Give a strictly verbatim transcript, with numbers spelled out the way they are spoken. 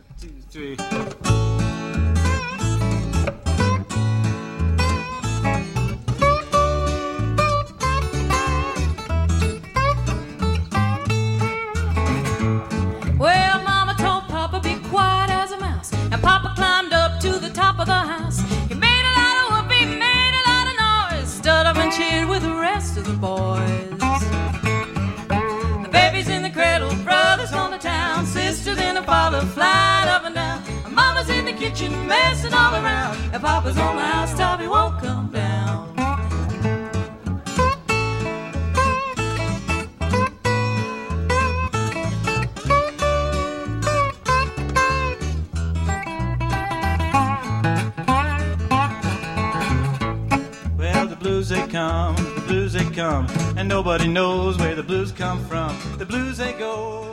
two, three. Well, Mama told Papa be quiet as a mouse, and Papa climbed up to the top of the house. He made a lot of whoopee, made a lot of noise, stood up and cheered with the rest of the boys. The baby's in the cradle, brothers on the town, sisters in the parlor, flying up and down. And Mama's in the kitchen, messing all around, and Papa's on the housetop, he won't come down. They come, the blues they come, and nobody knows where the blues come from. The blues they go.